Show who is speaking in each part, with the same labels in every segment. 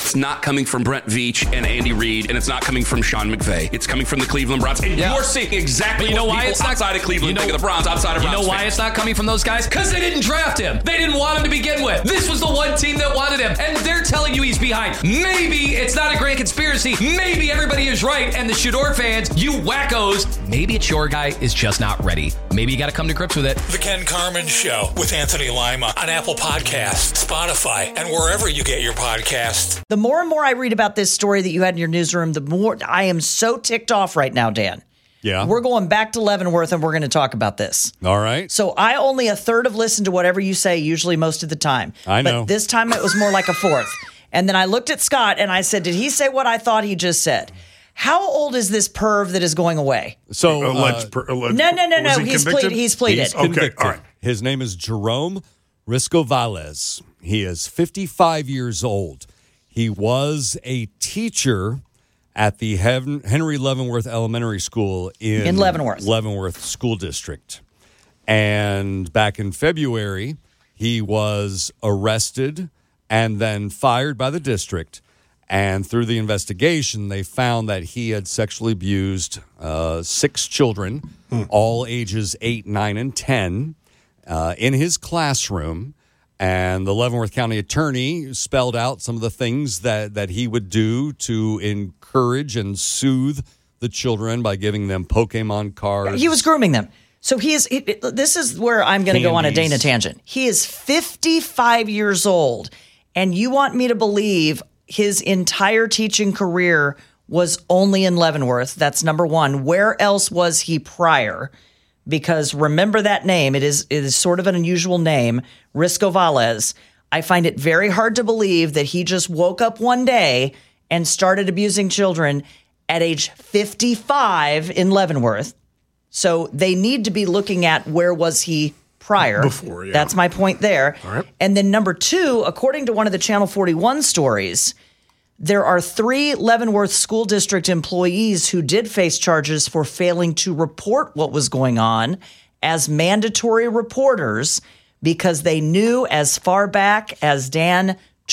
Speaker 1: it's not coming from Brent Veach and Andy Reid, and it's not coming from Sean McVay. It's coming from the Cleveland Browns. And you're seeing exactly what people outside of Cleveland think of the Browns, outside of Browns.
Speaker 2: You know why it's not coming from those guys? Because they didn't draft him. They didn't want him to begin with. This was the one team that wanted him, and they're telling you he's behind. Maybe it's not a grand conspiracy. Maybe everybody is right, and the Shador fans, you wackos, maybe it's your guy is just not ready. Maybe you got to come to grips with it.
Speaker 3: The Ken Carman Show with Anthony Lima on Apple Podcasts, Spotify, and wherever you get your podcasts.
Speaker 4: The more and more I read about this story that you had in your newsroom, the more I am so ticked off right now, Dan.
Speaker 5: Yeah.
Speaker 4: We're going back to Leavenworth, and we're going to talk about this.
Speaker 5: All right.
Speaker 4: So I only a third have listened to whatever you say, usually most of the time.
Speaker 5: I know.
Speaker 4: But this time it was more like a fourth. And then I looked at Scott, and I said, did he say what I thought he just said? How old is this perv that is going away?
Speaker 5: So
Speaker 4: No. He's pleaded.
Speaker 5: Okay, all right. His name is Jerome Risco-Valles. He is 55 years old. He was a teacher at the Henry Leavenworth Elementary School in Leavenworth School District. And back in February, he was arrested and then fired by the district. And through the investigation, they found that he had sexually abused 6 children, all ages 8, 9, and 10, in his classroom. And the Leavenworth County attorney spelled out some of the things that he would do to encourage and soothe the children by giving them Pokemon cards.
Speaker 4: He was grooming them. So this is where I'm going to go on a Dana tangent. He is 55 years old, and you want me to believe his entire teaching career was only in Leavenworth. That's number one. Where else was he prior? Because remember that name. It is sort of an unusual name, Risco-Valles. I find it very hard to believe that he just woke up one day and started abusing children at age 55 in Leavenworth. So they need to be looking at where was he prior.
Speaker 6: Before, yeah.
Speaker 4: That's my point there.
Speaker 6: All right.
Speaker 4: And then number two, according to one of the Channel 41 stories, there are 3 Leavenworth School District employees who did face charges for failing to report what was going on as mandatory reporters because they knew as far back as, Dan,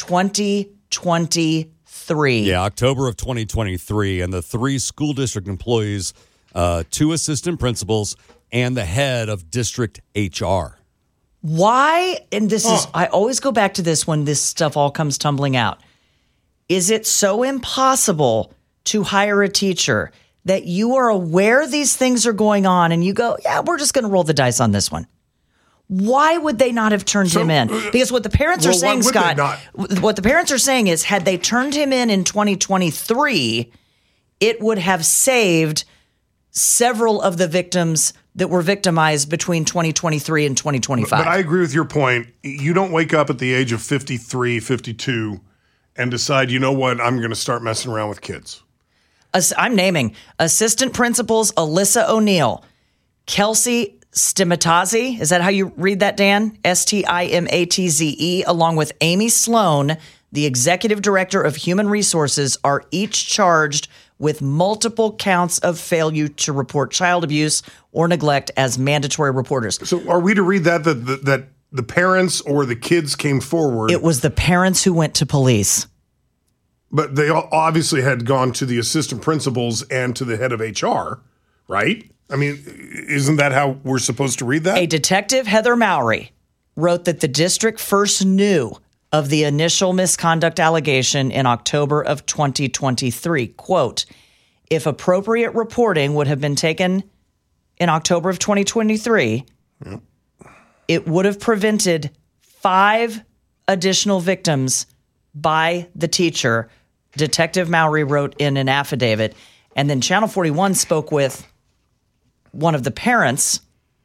Speaker 4: 2023.
Speaker 5: Yeah, October of 2023. And the 3 school district employees, 2 assistant principals, and the head of district HR.
Speaker 4: Why? And this is, I always go back to this when this stuff all comes tumbling out. Is it so impossible to hire a teacher that you are aware these things are going on and you go, yeah, we're just going to roll the dice on this one? Why would they not have turned him in? Because what the parents are saying, Scott, what the parents are saying is had they turned him in 2023, it would have saved several of the victims that were victimized between 2023 and 2025.
Speaker 6: But I agree with your point. You don't wake up at the age of 53, 52 and decide, you know what, I'm going to start messing around with kids.
Speaker 4: I'm naming assistant principals Alyssa O'Neill, Kelsey Stimatazzi. Is that how you read that, Dan? Stimatze, along with Amy Sloan, the executive director of human resources, are each charged with multiple counts of failure to report child abuse or neglect as mandatory reporters.
Speaker 6: So are we to read that the parents or the kids came forward?
Speaker 4: It was the parents who went to police.
Speaker 6: But they obviously had gone to the assistant principals and to the head of HR, right? I mean, isn't that how we're supposed to read that?
Speaker 4: A detective, Heather Mowry, wrote that the district first knew of the initial misconduct allegation in October of 2023. Quote, if appropriate reporting would have been taken in October of 2023, it would have prevented 5 additional victims by the teacher, Detective Mowry wrote in an affidavit. And then Channel 41 spoke with one of the parents,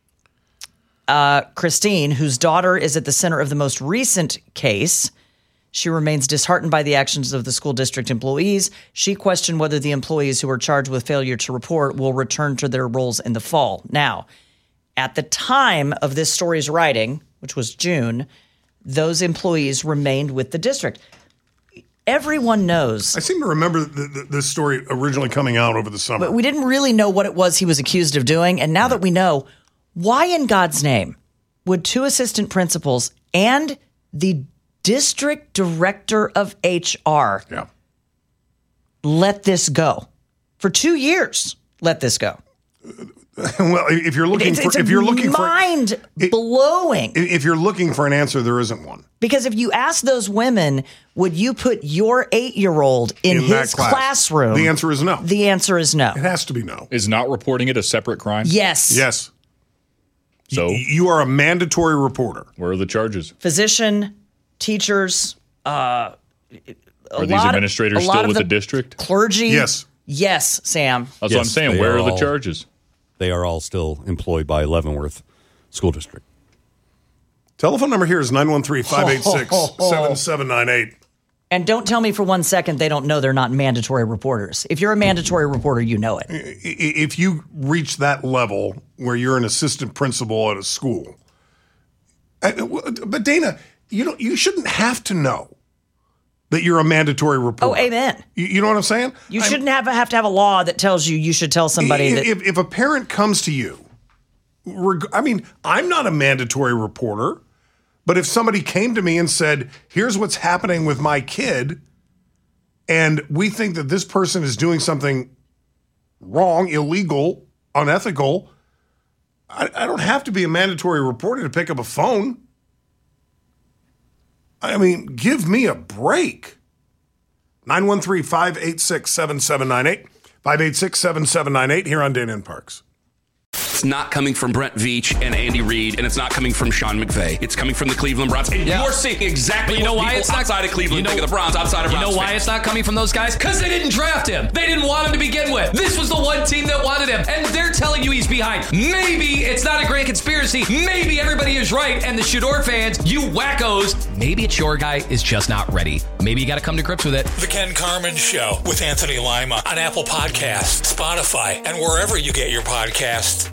Speaker 4: Christine, whose daughter is at the center of the most recent case. She remains disheartened by the actions of the school district employees. She questioned whether the employees who were charged with failure to report will return to their roles in the fall. Now, at the time of this story's writing, which was June, those employees remained with the district. Everyone knows.
Speaker 6: I seem to remember this story originally coming out over the summer.
Speaker 4: But we didn't really know what it was he was accused of doing. And now that we know, why in God's name would 2 assistant principals and the district director of HR.
Speaker 6: Yeah.
Speaker 4: Let this go. For 2 years, let this go.
Speaker 6: Well, if you're looking
Speaker 4: mind blowing.
Speaker 6: If you're looking for an answer, there isn't one.
Speaker 4: Because if you ask those women, would you put your 8-year-old in his classroom?
Speaker 6: The answer is no.
Speaker 4: The answer is no.
Speaker 6: It has to be no.
Speaker 7: Is not reporting it a separate crime?
Speaker 4: Yes.
Speaker 6: Yes.
Speaker 7: So
Speaker 6: you are a mandatory reporter.
Speaker 7: Where are the charges?
Speaker 4: Physician, teachers,
Speaker 7: are these administrators still with the district?
Speaker 4: Clergy.
Speaker 6: Yes.
Speaker 4: Yes, Sam.
Speaker 7: That's what I'm saying. Where are the charges?
Speaker 5: They are all still employed by Leavenworth School District.
Speaker 6: Telephone number here is 913-586-7798.
Speaker 4: And don't tell me for 1 second they don't know they're not mandatory reporters. If you're a mandatory reporter, you know it.
Speaker 6: If you reach that level where you're an assistant principal at a school, but Dana, you shouldn't have to know that you're a mandatory reporter.
Speaker 4: Oh, amen.
Speaker 6: You know what I'm saying?
Speaker 4: You shouldn't have to have a law that tells you should tell somebody that.
Speaker 6: If a parent comes to you, I'm not a mandatory reporter, but if somebody came to me and said, here's what's happening with my kid, and we think that this person is doing something wrong, illegal, unethical, I don't have to be a mandatory reporter to pick up a phone. I mean, give me a break. 913-586-7798. 586-7798 here on Dana and Parks.
Speaker 1: It's not coming from Brent Veach and Andy Reid, and it's not coming from Sean McVay. It's coming from the Cleveland Browns. And you're seeing exactly what people outside of Cleveland think of the Browns, outside of Browns.
Speaker 2: You know why it's not coming from those guys? Because they didn't draft him. They didn't want him to begin with. This was the one team that wanted him, and they're telling you he's behind. Maybe it's not a grand conspiracy. Maybe everybody is right, and the Shador fans, you wackos, maybe it's your guy is just not ready. Maybe you got to come to grips with it.
Speaker 3: The Ken Carman Show with Anthony Lima on Apple Podcasts, Spotify, and wherever you get your podcasts.